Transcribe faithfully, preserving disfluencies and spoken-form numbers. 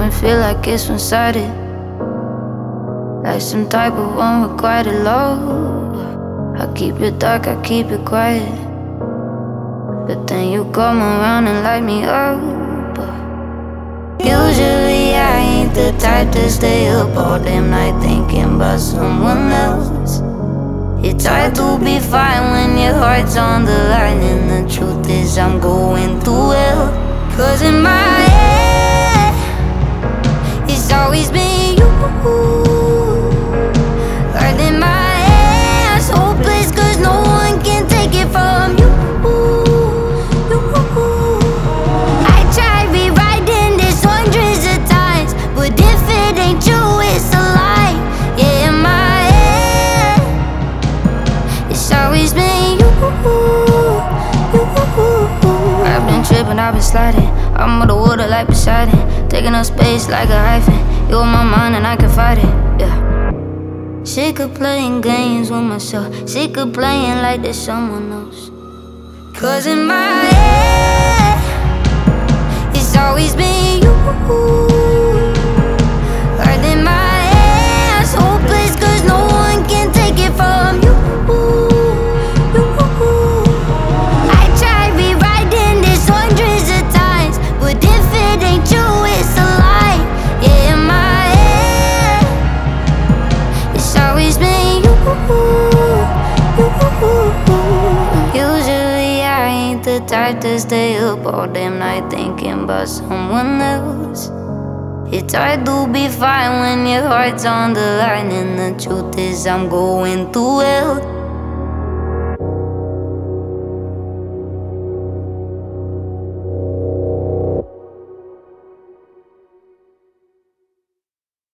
and feel like it's one-sided, like some type of unrequited love. I keep it dark, I keep it quiet, but then you come around and light me up. Usually I ain't the type to stay up all damn night thinking about someone else. It's hard to be fine when your heart's on the line, and the truth is I'm going through hell. Cause in my head, it's always been you. Heart in my hands, hopeless cause no one can take it from you. I tried rewriting this hundreds of times, but if it ain't you, it's a lie. Yeah, in my head, it's always been you. I've been tripping, I've been sliding. I'm on the water like Poseidon, taking up space like a hyphen. You're on my mind and I can fight it, yeah. Sick of playing games with myself, sick of playing like there's someone else. Cause in my head, it's always been you. Heart in my hands, hopeless cause no one can take it from you. I tried rewriting this hundreds of times, but if it ain't you, it's a lie. Yeah, in my head, it's always been you. Usually I ain't the type to stay up all damn night thinking about someone else. It's hard to be fine when your heart's on the line, and the truth is I'm going through hell.